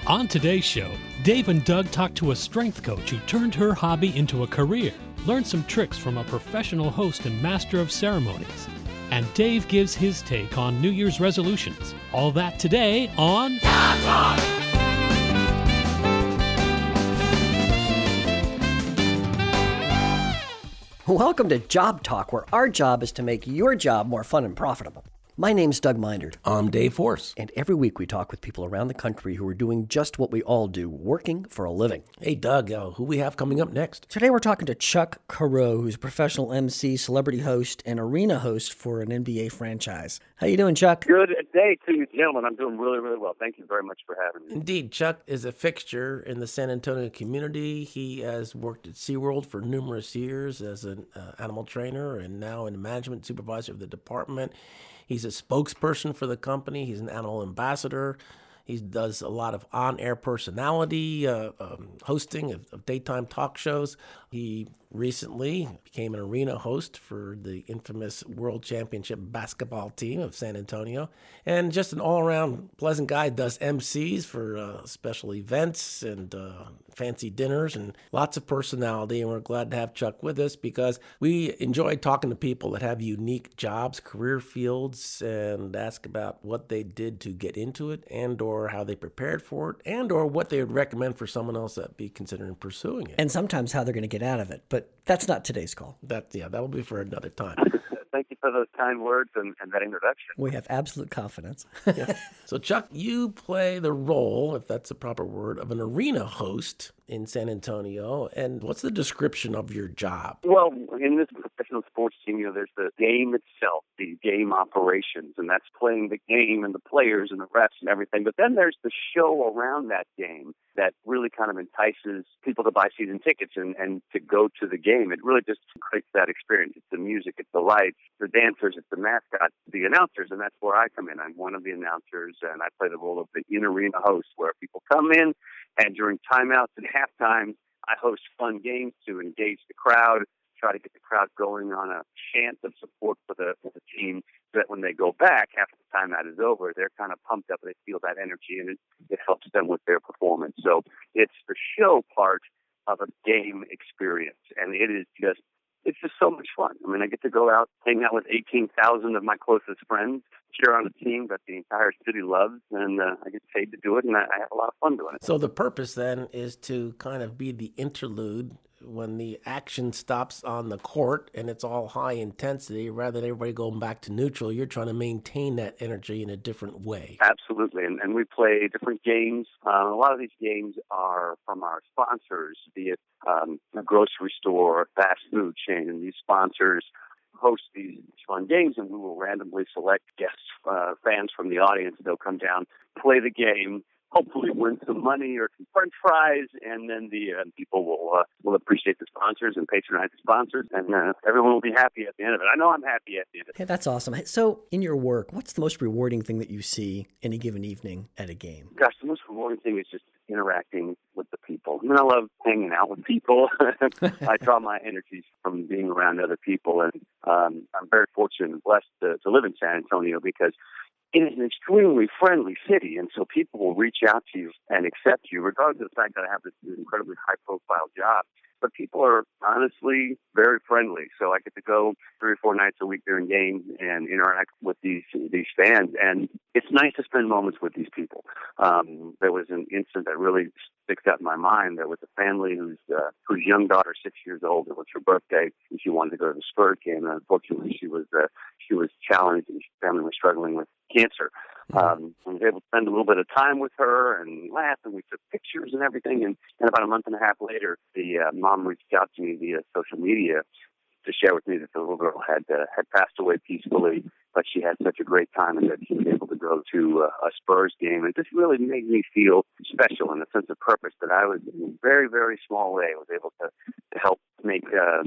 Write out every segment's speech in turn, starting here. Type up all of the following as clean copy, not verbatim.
On today's show, Dave and Doug talk to a strength coach who turned her hobby into a career, learned some tricks from a professional host and master of ceremonies, and Dave gives his take on New Year's resolutions. All that today on Job Talk! Welcome to Job Talk, where our job is to make your job more fun and profitable. My name's Doug Mindert. I'm Dave Force. And every week we talk with people around the country who are doing just what we all do, working for a living. Hey, Doug, who we have coming up next? Today we're talking to Chuck Careau, who's a professional MC, celebrity host, and arena host for an NBA franchise. How you doing, Chuck? Good day to you, gentlemen. I'm doing really, really well. Thank you very much for having me. Indeed, Chuck is a fixture in the San Antonio community. He has worked at SeaWorld for numerous years as an animal trainer and now a management supervisor of the department. He's a spokesperson for the company. He's an animal ambassador. He does a lot of on-air personality, hosting of daytime talk shows. He recently became an arena host for the infamous World Championship basketball team of San Antonio. And just an all-around pleasant guy, does MCs for special events and fancy dinners and lots of personality. And we're glad to have Chuck with us because we enjoy talking to people that have unique jobs, career fields, and ask about what they did to get into it and or how they prepared for it and or what they would recommend for someone else that be considering pursuing it. And sometimes how they're going to get out of it. But that's not today's call. That'll be for another time. Thank you for those kind words and that introduction. We have absolute confidence. Yeah. So, Chuck, you play the role, if that's a proper word, of an arena host in San Antonio. And what's the description of your job? Well, in this professional sports team, there's the game itself, the game operations, and that's playing the game and the players and the refs and everything. But then there's the show around that game that really kind of entices people to buy season tickets and to go to the game. It really just creates that experience. It's the music, it's the lights, the dancers, it's the mascot, the announcers, and that's where I come in. I'm one of the announcers, and I play the role of the in-arena host, where people come in, and during timeouts and halftime, I host fun games to engage the crowd, try to get the crowd going on a chant of support for the team, so that when they go back after the timeout is over, they're kind of pumped up and they feel that energy, and it helps them with their performance. So it's the show part of a game experience, and it's just so much fun. I mean, I get to go out, hang out with 18,000 of my closest friends, cheer on a team that the entire city loves, and I get paid to do it, and I have a lot of fun doing it. So the purpose then is to kind of be the interlude when the action stops on the court and it's all high intensity, rather than everybody going back to neutral, you're trying to maintain that energy in a different way. Absolutely, and we play different games. A lot of these games are from our sponsors, be it a grocery store, or fast food chain, and these sponsors host these fun games, and we will randomly select guests, fans from the audience. They'll come down, play the game, hopefully win some money or some french fries, and then the people will appreciate the sponsors and patronize the sponsors, and everyone will be happy at the end of it. I know I'm happy at the end of it. Hey, that's awesome. So in your work, what's the most rewarding thing that you see any given evening at a game? Gosh, the most rewarding thing is just interacting with the people. I mean, I love hanging out with people. I draw my energies from being around other people, and I'm very fortunate and blessed to live in San Antonio because it is an extremely friendly city, and so people will reach out to you and accept you, regardless of the fact that I have this incredibly high-profile job. But people are honestly very friendly. So I get to go 3 or 4 nights a week during games and interact with these fans. And it's nice to spend moments with these people. There was an incident that really sticks out in my mind. There was a family whose young daughter, 6 years old, it was her birthday, and she wanted to go to the Spurs game. And unfortunately, she was challenged, and her family was struggling with cancer. I was able to spend a little bit of time with her and laugh, and we took pictures and everything. And about a month and a half later, the mom reached out to me via social media to share with me that the little girl had passed away peacefully, but she had such a great time and that she was able to go to a Spurs game. And this really made me feel special and a sense of purpose that I was, in a very, very small way, was able to help make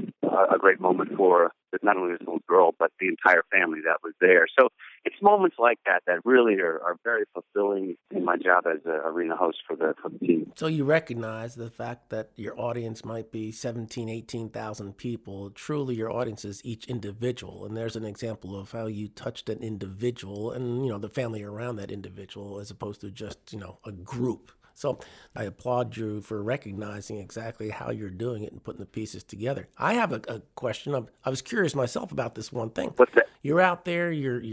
a great moment for not only this little girl, but the entire family that was there. So it's moments like that that really are very fulfilling in my job as an arena host for the team. So you recognize the fact that your audience might be 17, 18,000 people. Truly, your audience is each individual. And there's an example of how you touched an individual and, the family around that individual as opposed to just, a group. So I applaud you for recognizing exactly how you're doing it and putting the pieces together. I have a question. I was curious myself about this one thing. What's that? You're out there, you're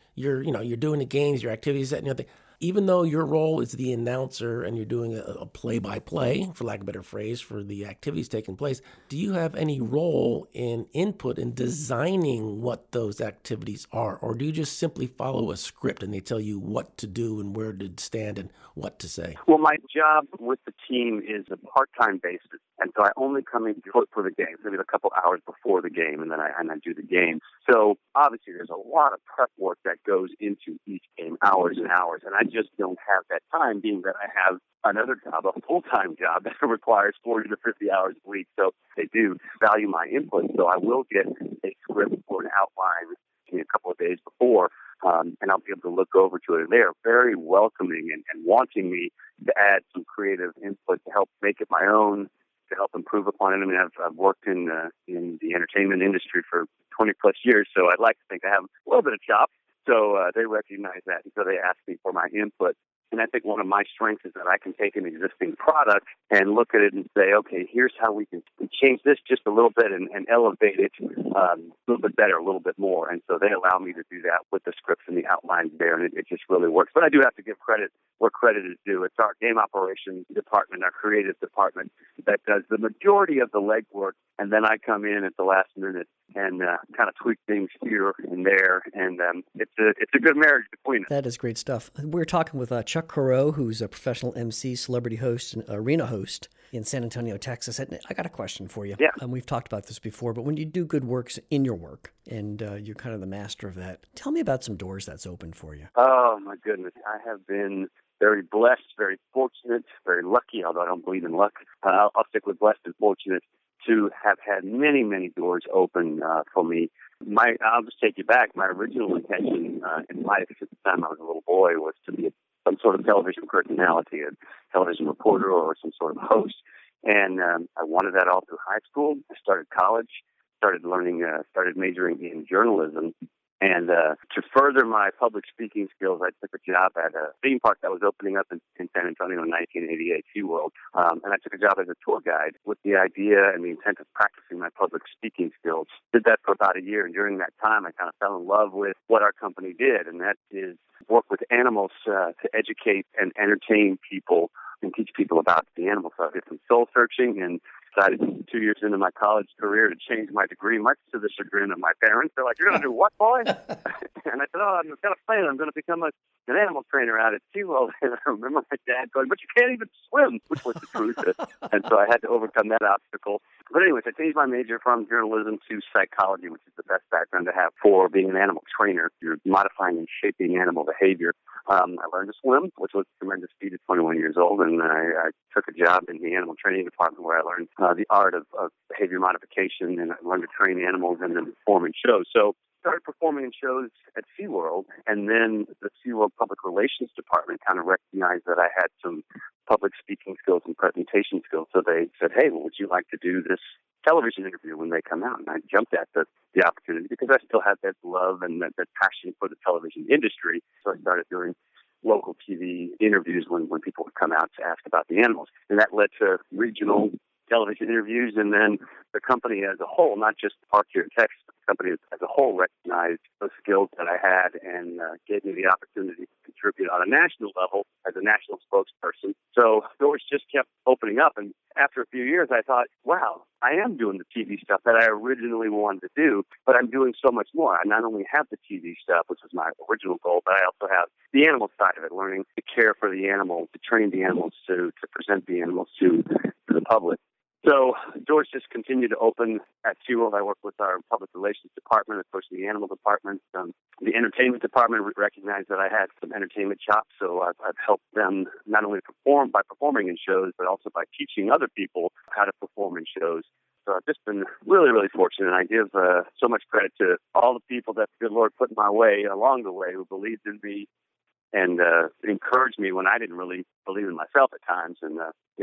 doing the games, your activities, that and the other thing. Even though your role is the announcer and you're doing a play-by-play, for lack of a better phrase, for the activities taking place, do you have any role in input in designing what those activities are? Or do you just simply follow a script and they tell you what to do and where to stand and what to say? Well, my job with the team is a part-time basis, and so I only come in for the game, maybe a couple hours before the game, and then I do the game. So obviously there's a lot of prep work that goes into each game, hours and hours, and I just don't have that time, being that I have another job, a full-time job that requires 40 to 50 hours a week. So they do value my input, so I will get a script or an outline a couple of days before, and I'll be able to look over to it. And they are very welcoming and wanting me to add some creative input to help make it my own, to help improve upon it. I mean, I've worked in the entertainment industry for 20 plus years, so I'd like to think I have a little bit of chops. So they recognize that, and so they ask me for my input. And I think one of my strengths is that I can take an existing product and look at it and say, okay, here's how we can change this just a little bit and elevate it a little bit better, a little bit more. And so they allow me to do that with the scripts and the outlines there, and it just really works. But I do have to give credit where credit is due. It's our game operations department, our creative department, that does the majority of the legwork, and then I come in at the last minute and kind of tweak things here and there, and it's a good marriage between us. That is great stuff. We're talking with Chuck Carreau, who's a professional MC, celebrity host, and arena host in San Antonio, Texas. And I got a question for you. Yeah. We've talked about this before, but when you do good works in your work, and you're kind of the master of that, tell me about some doors that's opened for you. Oh, my goodness. I have been very blessed, very fortunate, very lucky, although I don't believe in luck. I'll stick with blessed and fortunate to have had many, many doors open for me. I'll just take you back. My original intention in life at the time I was a little boy was to be some sort of television personality, a television reporter or some sort of host. And I wanted that all through high school. I started college, started majoring in journalism. And to further my public speaking skills, I took a job at a theme park that was opening up in San Antonio in 1988, SeaWorld. And I took a job as a tour guide with the idea and the intent of practicing my public speaking skills. Did that for about a year, and during that time, I kind of fell in love with what our company did, and that is work with animals to educate and entertain people and teach people about the animals. So I did some soul searching and decided 2 years into my college career to change my degree, much to the chagrin of my parents. They're like, "You're going to do what, boy?" And I said, "Oh, I've got a plan. I'm going to become an animal trainer out at SeaWorld." And I remember my dad going, "But you can't even swim," which was the truth. And so I had to overcome that obstacle. But anyways, I changed my major from journalism to psychology, which is the best background to have for being an animal trainer. You're modifying and shaping animal behavior. I learned to swim, which was a tremendous feat at 21 years old, and I took a job in the animal training department where I learned the art of behavior modification, and I learned to train animals and then perform in shows. So started performing in shows at SeaWorld, and then the SeaWorld Public Relations Department kind of recognized that I had some public speaking skills and presentation skills. So they said, "Hey, well, would you like to do this television interview when they come out?" And I jumped at the opportunity because I still had that love and that passion for the television industry. So I started doing local TV interviews when people would come out to ask about the animals. And that led to regional television interviews, and then the company as a whole, not just the park here in Texas, but the company as a whole recognized the skills that I had and gave me the opportunity to contribute on a national level as a national spokesperson. So doors just kept opening up, and after a few years, I thought, wow, I am doing the TV stuff that I originally wanted to do, but I'm doing so much more. I not only have the TV stuff, which was my original goal, but I also have the animal side of it, learning to care for the animals, to train the animals, to present the animals to the public. So doors just continue to open at SeaWorld. I work with our public relations department, of course, the animal department. The entertainment department recognized that I had some entertainment chops, so I've helped them not only perform by performing in shows, but also by teaching other people how to perform in shows. So I've just been really, really fortunate. And I give so much credit to all the people that the good Lord put in my way along the way who believed in me and encouraged me when I didn't really believe in myself at times. And,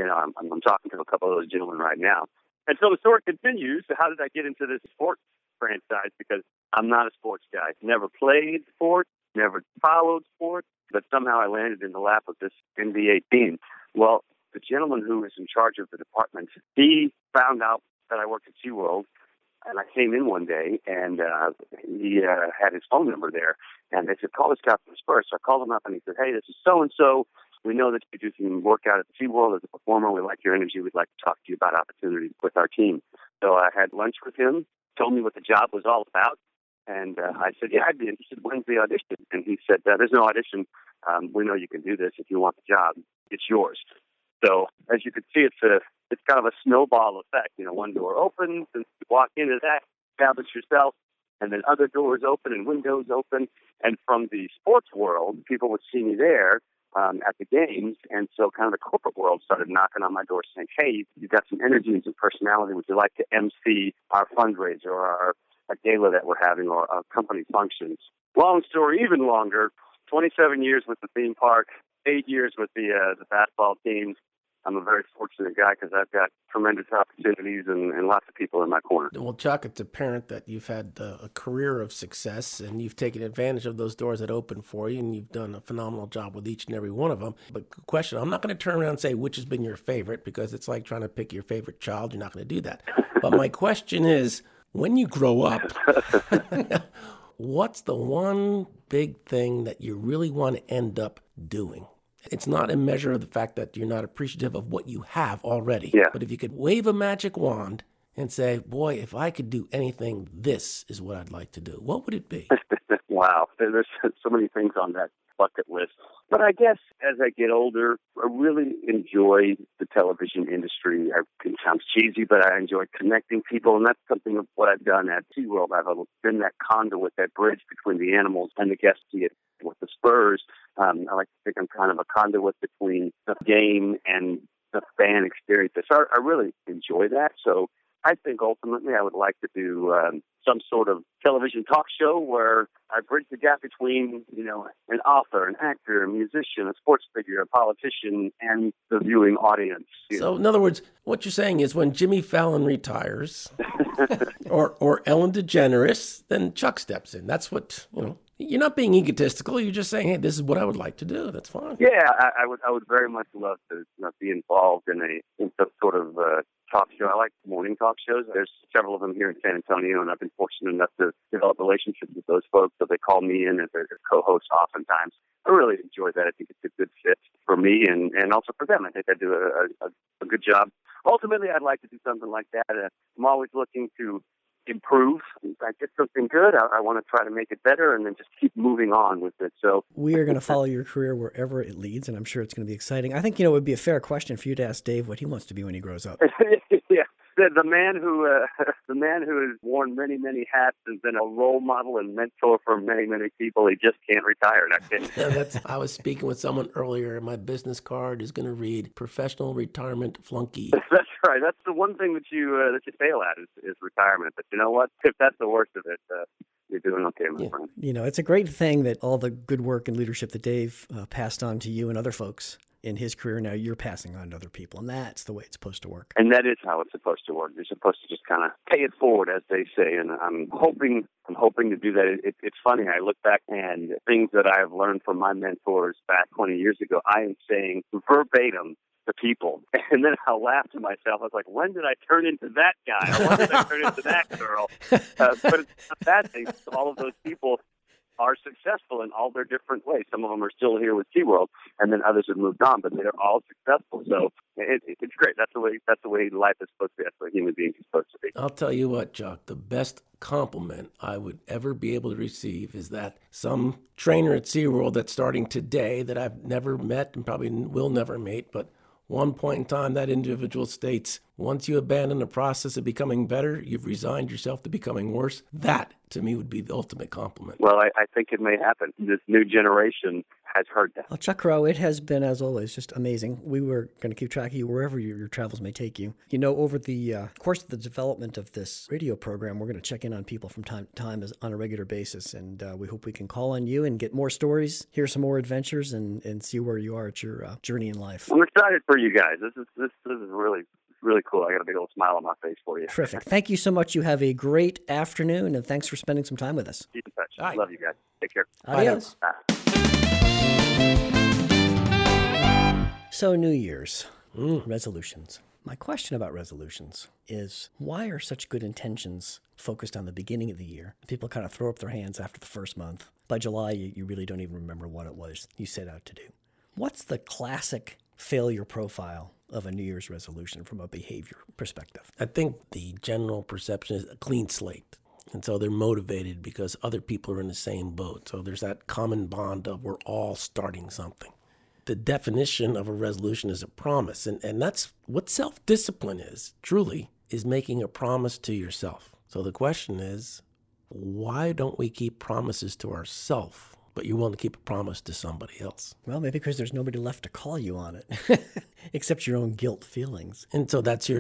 I'm talking to a couple of those gentlemen right now. And so the story continues. So how did I get into this sports franchise? Because I'm not a sports guy. Never played sports, never followed sports, but somehow I landed in the lap of this NBA team. Well, the gentleman who was in charge of the department, he found out that I worked at SeaWorld, and I came in one day, and he had his phone number there, and they said, call this guy from Spurs. So I called him up, and he said, hey, this is so-and-so. We know that you do some work out at SeaWorld as a performer. We like your energy. We'd like to talk to you about opportunities with our team. So I had lunch with him, told me what the job was all about, and I said, yeah, I'd be interested. When's the audition? And he said, there's no audition. We know you can do this. If you want the job, it's yours. So as you can see, it's kind of a snowball effect. You know, one door opens, and you walk into that, establish yourself, and then other doors open and windows open. And from the sports world, people would see me there at the games, and so kind of the corporate world started knocking on my door saying, hey, you've got some energy and some personality. Would you like to MC our fundraiser or a gala that we're having or a company functions? Long story, even longer, 27 years with the theme park, 8 years with the basketball teams. I'm a very fortunate guy because I've got tremendous opportunities and lots of people in my corner. Well, Chuck, it's apparent that you've had a career of success, and you've taken advantage of those doors that open for you, and you've done a phenomenal job with each and every one of them. But question, I'm not going to turn around and say which has been your favorite, because it's like trying to pick your favorite child. You're not going to do that. But my question is, when you grow up, what's the one big thing that you really want to end up doing? It's not a measure of the fact that you're not appreciative of what you have already. Yeah. But if you could wave a magic wand and say, boy, if I could do anything, this is what I'd like to do, what would it be? Wow. There's so many things on that bucket list. But I guess as I get older, I really enjoy the television industry. It sounds cheesy, but I enjoy connecting people, and that's something of what I've done at SeaWorld. I've been that conduit, that bridge between the animals and the guests. With the Spurs, I like to think I'm kind of a conduit between the game and the fan experience. So I really enjoy that. So I think ultimately I would like to do some sort of television talk show where I bridge the gap between, an author, an actor, a musician, a sports figure, a politician, and the viewing audience. So in other words, what you're saying is when Jimmy Fallon retires or Ellen DeGeneres, then Chuck steps in. That's what, You're not being egotistical. You're just saying, hey, this is what I would like to do. That's fine. Yeah, I would very much love to be involved in some sort of talk show. I like morning talk shows. There's several of them here in San Antonio, and I've been fortunate enough to develop relationships with those folks, so they call me in as their co-host oftentimes. I really enjoy that. I think it's a good fit for me and also for them. I think I do a good job. Ultimately, I'd like to do something like that. I'm always looking to improve. If I get something good, I want to try to make it better and then just keep moving on with it. So we are going to follow your career wherever it leads, and I'm sure it's going to be exciting. I think, it would be a fair question for you to ask Dave what he wants to be when he grows up. Yeah. The man who has worn many, many hats has been a role model and mentor for many, many people. He just can't retire. I was speaking with someone earlier, and my business card is going to read professional retirement flunky. That's right. That's the one thing that you fail at is retirement. But you know what? If that's the worst of it, you're doing okay, my friend. It's a great thing that all the good work and leadership that Dave passed on to you and other folks in his career, now you're passing on to other people, and that's the way it's supposed to work. And that is how it's supposed to work. You're supposed to just kind of pay it forward, as they say, and I'm hoping to do that. It's funny, I look back and things that I've learned from my mentors back 20 years ago, I am saying verbatim to people, and then I'll laugh to myself. I was like, when did I turn into that guy? Or when did I turn into that girl? But it's not a bad thing. All of those people are successful in all their different ways. Some of them are still here with SeaWorld, and then others have moved on, but they're all successful. So it's great. That's the way life is supposed to be. That's the way human beings are supposed to be. I'll tell you what, Chuck, the best compliment I would ever be able to receive is that some trainer at SeaWorld that's starting today that I've never met and probably will never meet, but one point in time, that individual states, once you abandon the process of becoming better, you've resigned yourself to becoming worse. That, to me, would be the ultimate compliment. Well, I think it may happen. This new generation has heard that. Well, Chuck Crow, it has been, as always, just amazing. We were going to keep track of you wherever your travels may take you. Over the course of the development of this radio program, we're going to check in on people from time to time on a regular basis, and we hope we can call on you and get more stories, hear some more adventures, and see where you are at your journey in life. I'm excited for you guys. This is really cool. I got a big old smile on my face for you. Terrific. Thank you so much. You have a great afternoon, and thanks for spending some time with us. Keep in touch. Right. Love you guys. Take care. Adios. Bye. So New Year's resolutions. My question about resolutions is, why are such good intentions focused on the beginning of the year? People kind of throw up their hands after the first month. By July, you really don't even remember what it was you set out to do. What's the classic failure profile of a New Year's resolution from a behavior perspective? I think the general perception is a clean slate. And so they're motivated because other people are in the same boat. So there's that common bond of we're all starting something. The definition of a resolution is a promise. And that's what self-discipline is, truly, is making a promise to yourself. So the question is, why don't we keep promises to ourselves, but you're willing to keep a promise to somebody else? Well, maybe because there's nobody left to call you on it, except your own guilt feelings. And so that's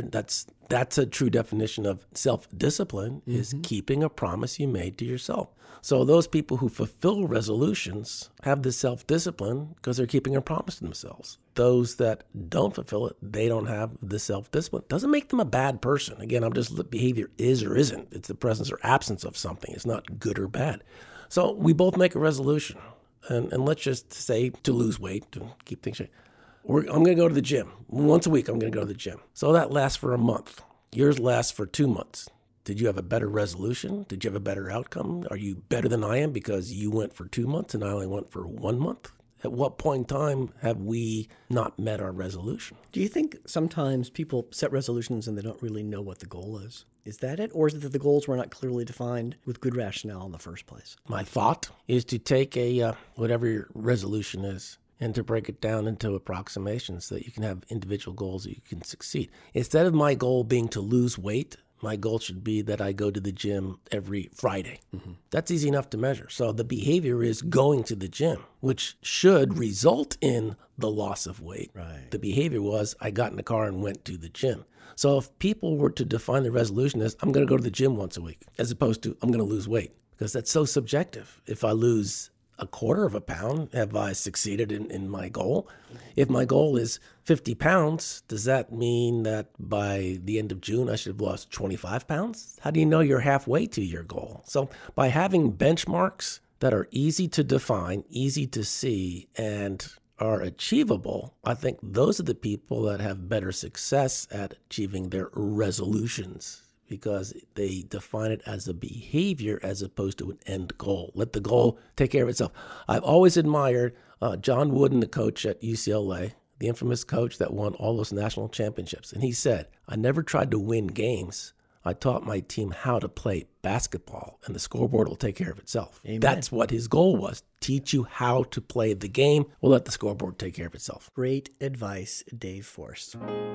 a true definition of self-discipline, is keeping a promise you made to yourself. So those people who fulfill resolutions have the self-discipline because they're keeping a promise to themselves. Those that don't fulfill it, they don't have the self-discipline. Doesn't make them a bad person. Again, behavior is or isn't. It's the presence or absence of something. It's not good or bad. So we both make a resolution. And let's just say to lose weight, to keep things straight. I'm going to go to the gym. Once a week, I'm going to go to the gym. So that lasts for a month. Yours lasts for 2 months. Did you have a better resolution? Did you have a better outcome? Are you better than I am because you went for 2 months and I only went for 1 month? At what point in time have we not met our resolution? Do you think sometimes people set resolutions and they don't really know what the goal is? Is that it? Or is it that the goals were not clearly defined with good rationale in the first place? My thought is to take whatever your resolution is and to break it down into approximations so that you can have individual goals that you can succeed. Instead of my goal being to lose weight, my goal should be that I go to the gym every Friday. That's easy enough to measure. So the behavior is going to the gym, which should result in the loss of weight. Right. The behavior was I got in the car and went to the gym. So if people were to define the resolution as I'm going to go to the gym once a week, as opposed to I'm going to lose weight, because that's so subjective. If I lose a quarter of a pound, have I succeeded in my goal? If my goal is 50 pounds, does that mean that by the end of June I should have lost 25 pounds? How do you know you're halfway to your goal? So by having benchmarks that are easy to define, easy to see, and are achievable, I think those are the people that have better success at achieving their resolutions, because they define it as a behavior as opposed to an end goal. Let the goal take care of itself. I've always admired John Wooden, the coach at UCLA, the infamous coach that won all those national championships. And he said, I never tried to win games. I taught my team how to play basketball, and the scoreboard will take care of itself. Amen. That's what his goal was, teach you how to play the game. We'll let the scoreboard take care of itself. Great advice, Dave Force.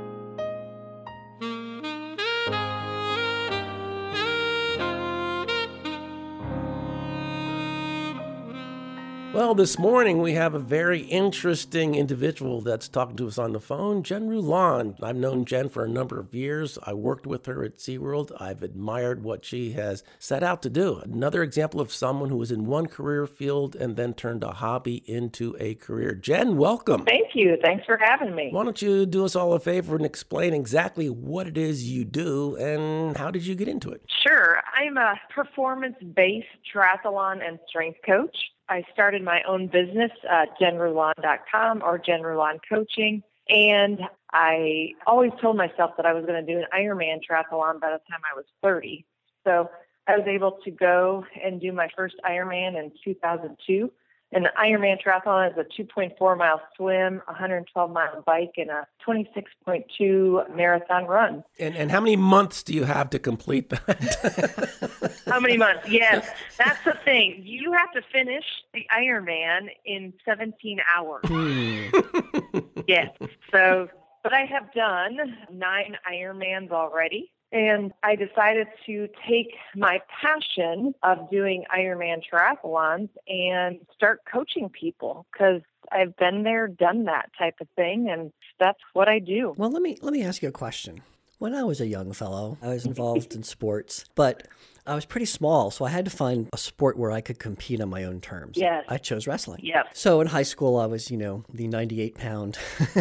Well, this morning we have a very interesting individual that's talking to us on the phone, Jen Ruland. I've known Jen for a number of years. I worked with her at SeaWorld. I've admired what she has set out to do. Another example of someone who was in one career field and then turned a hobby into a career. Jen, welcome. Thank you. Thanks for having me. Why don't you do us all a favor and explain exactly what it is you do and how did you get into it? Sure. I'm a performance-based triathlon and strength coach. I started my own business, JenRuland.com or Jen Ruland Coaching, and I always told myself that I was going to do an Ironman triathlon by the time I was 30. So I was able to go and do my first Ironman in 2002. And the Ironman triathlon is a 2.4-mile swim, 112-mile bike, and a 26.2 marathon run. And how many months do you have to complete that? How many months? Yes, that's the thing. You have to finish the Ironman in 17 hours. Yes. So, but I have done 9 Ironmans already. And I decided to take my passion of doing Ironman triathlons and start coaching people, because I've been there, done that type of thing, and that's what I do. Well, let me ask you a question. When I was a young fellow, I was involved in sports, but I was pretty small, so I had to find a sport where I could compete on my own terms. Yes. I chose wrestling. Yep. So in high school, I was, the 98-pound,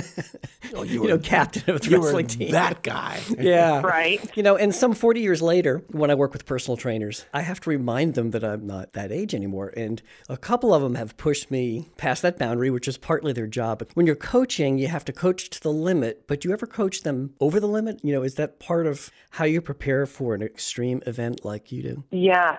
You captain of the you wrestling were team. that guy. Yeah. Right. And some 40 years later, when I work with personal trainers, I have to remind them that I'm not that age anymore. And a couple of them have pushed me past that boundary, which is partly their job. But when you're coaching, you have to coach to the limit, but do you ever coach them over the limit? Is that part of how you prepare for an extreme event like you do? Yeah.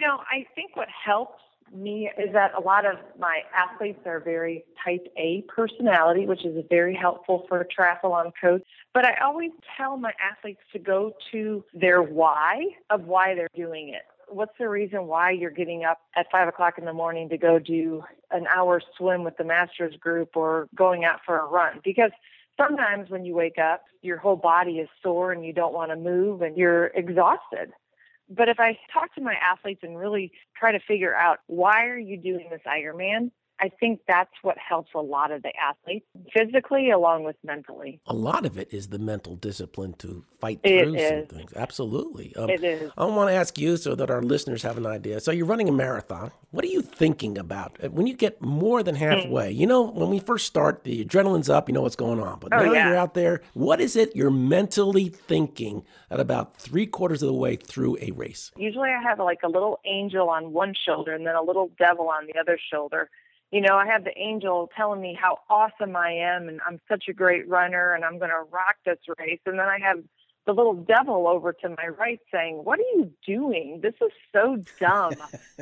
I think what helps me is that a lot of my athletes are very type A personality, which is very helpful for a triathlon coach. But I always tell my athletes to go to their why of why they're doing it. What's the reason why you're getting up at 5 o'clock in the morning to go do an hour swim with the Masters group or going out for a run? Because sometimes when you wake up, your whole body is sore and you don't want to move and you're exhausted. But if I talk to my athletes and really try to figure out, why are you doing this Ironman? I think that's what helps a lot of the athletes, physically along with mentally. A lot of it is the mental discipline to fight through some things. Absolutely. It is. I want to ask you so that our listeners have an idea. So you're running a marathon. What are you thinking about when you get more than halfway? When we first start, the adrenaline's up, you know what's going on. But now you're out there. What is it you're mentally thinking at about 3/4 of the way through a race? Usually I have like a little angel on one shoulder and then a little devil on the other shoulder. I have the angel telling me how awesome I am and I'm such a great runner and I'm going to rock this race. And then I have the little devil over to my right saying, what are you doing? This is so dumb.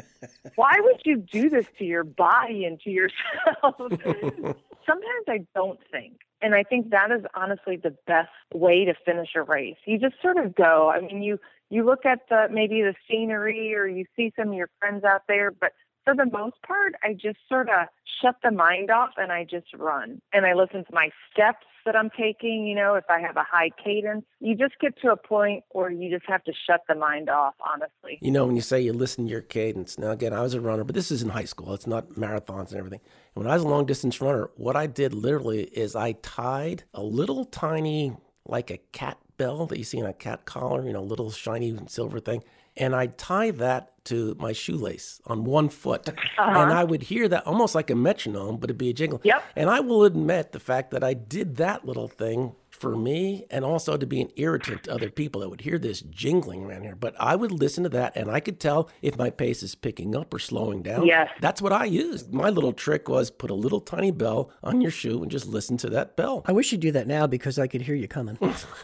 Why would you do this to your body and to yourself? Sometimes I don't think. And I think that is honestly the best way to finish a race. You just sort of go. I mean, you look at maybe the scenery or you see some of your friends out there, but for the most part, I just sort of shut the mind off and I just run. And I listen to my steps that I'm taking. If I have a high cadence, you just get to a point where you just have to shut the mind off, honestly. When you say you listen to your cadence, now again, I was a runner, but this is in high school. It's not marathons and everything. And when I was a long distance runner, what I did literally is I tied a little tiny, like a cat bell that you see in a cat collar, little shiny silver thing. And I'd tie that to my shoelace on one foot. And I would hear that almost like a metronome, but it'd be a jingle. Yep. And I will admit the fact that I did that little thing for me and also to be an irritant to other people that would hear this jingling around here. But I would listen to that and I could tell if my pace is picking up or slowing down. Yes. That's what I used. My little trick was put a little tiny bell on your shoe and just listen to that bell. I wish you'd do that now because I could hear you coming.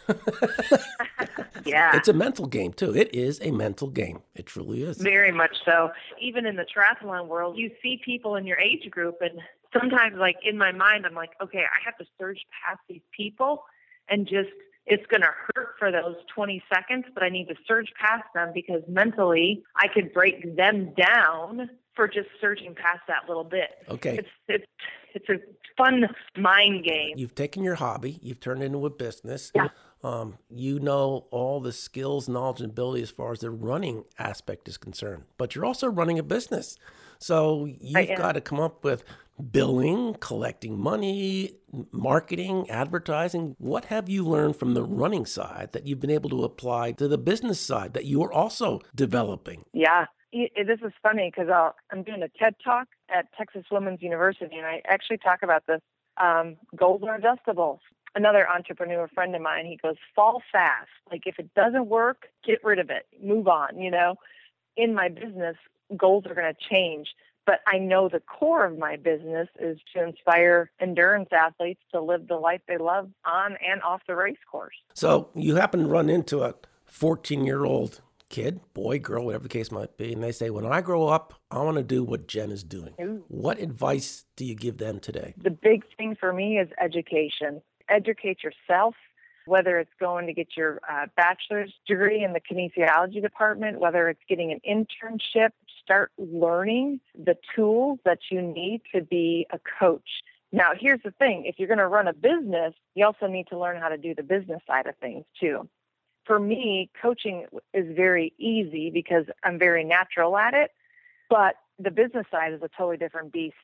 Yeah. It's a mental game, too. It is a mental game. It truly is. Very much so. Even in the triathlon world, you see people in your age group, and sometimes, like, in my mind, I'm like, okay, I have to surge past these people, and just, it's going to hurt for those 20 seconds, but I need to surge past them because mentally I could break them down for just surging past that little bit. Okay. It's a fun mind game. You've taken your hobby, you've turned it into a business. Yeah. You know all the skills, knowledge, and ability as far as the running aspect is concerned, but you're also running a business. So you've got to come up with billing, collecting money, marketing, advertising. What have you learned from the running side that you've been able to apply to the business side that you are also developing? Yeah. This is funny because I'm doing a TED Talk at Texas Women's University, and I actually talk about this. Goals are adjustable. Another entrepreneur friend of mine, he goes, fall fast. Like if it doesn't work, get rid of it. Move on, In my business, goals are going to change. But I know the core of my business is to inspire endurance athletes to live the life they love on and off the race course. So you happen to run into a 14-year-old kid, boy, girl, whatever the case might be, and they say, when I grow up, I want to do what Jen is doing. Ooh. What advice do you give them today? The big thing for me is education. Educate yourself, whether it's going to get your bachelor's degree in the kinesiology department, whether it's getting an internship, start learning the tools that you need to be a coach. Now, here's the thing. If you're going to run a business, you also need to learn how to do the business side of things too. For me, coaching is very easy because I'm very natural at it. But the business side is a totally different beast.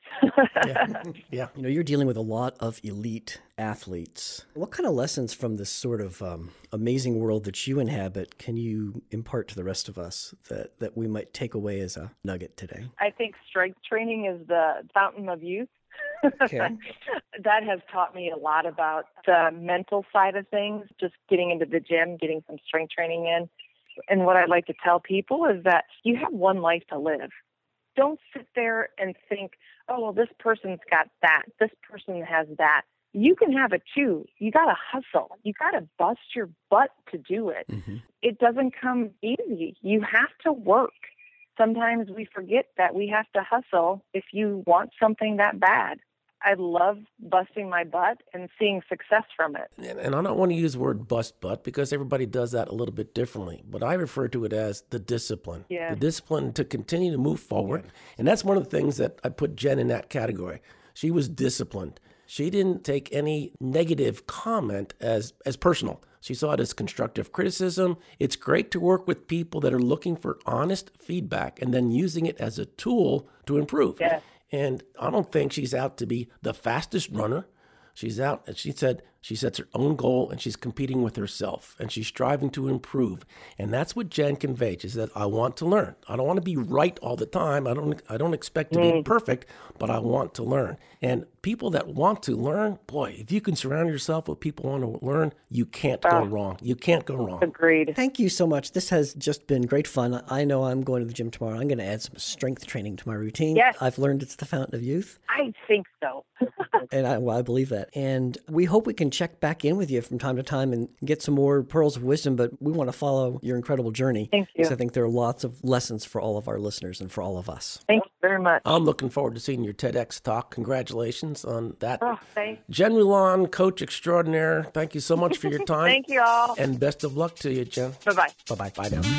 Yeah. You know, you're dealing with a lot of elite athletes. What kind of lessons from this sort of amazing world that you inhabit can you impart to the rest of us that we might take away as a nugget today? I think strength training is the fountain of youth. Okay. That has taught me a lot about the mental side of things, just getting into the gym, getting some strength training in. And what I'd like to tell people is that you have one life to live. Don't sit there and think, oh, well, this person's got that. This person has that. You can have it too. You got to hustle. You got to bust your butt to do it. Mm-hmm. It doesn't come easy. You have to work. Sometimes we forget that we have to hustle if you want something that bad. I love busting my butt and seeing success from it. And I don't want to use the word bust butt because everybody does that a little bit differently. But I refer to it as the discipline. Yeah. The discipline to continue to move forward. And that's one of the things that I put Jen in that category. She was disciplined. She didn't take any negative comment as personal. She saw it as constructive criticism. It's great to work with people that are looking for honest feedback and then using it as a tool to improve. Yeah. And I don't think she's out to be the fastest runner. She's out, and she said she sets her own goal and she's competing with herself and she's striving to improve. And that's what Jen conveyed. She said, I want to learn. I don't want to be right all the time. I don't expect to be perfect, but I want to learn. And people that want to learn, boy, if you can surround yourself with people who want to learn, you can't go wrong. You can't go wrong. Agreed. Thank you so much. This has just been great fun. I know I'm going to the gym tomorrow. I'm going to add some strength training to my routine. Yes. I've learned it's the fountain of youth. I think so. And I believe that. And we hope we can check back in with you from time to time and get some more pearls of wisdom, but we want to follow your incredible journey. Thank you. Because I think there are lots of lessons for all of our listeners and for all of us. Thank you very much. I'm looking forward to seeing your TEDx talk. Congratulations on that. Oh, thanks. Jen Rulon, coach extraordinaire, thank you so much for your time. Thank you all. And best of luck to you, Jen. Bye-bye. Bye-bye. Bye now.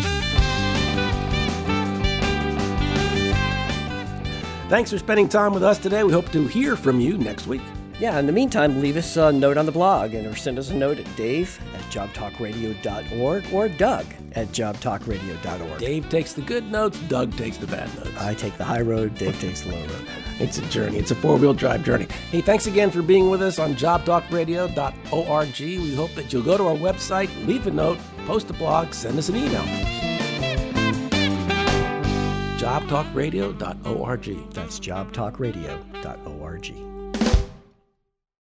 Thanks for spending time with us today. We hope to hear from you next week. Yeah, in the meantime, leave us a note on the blog or send us a note at dave@jobtalkradio.org or doug@jobtalkradio.org. Dave takes the good notes, Doug takes the bad notes. I take the high road, Dave takes the low road. It's a journey. It's a four-wheel drive journey. Hey, thanks again for being with us on jobtalkradio.org. We hope that you'll go to our website, leave a note, post a blog, send us an email. jobtalkradio.org. That's jobtalkradio.org.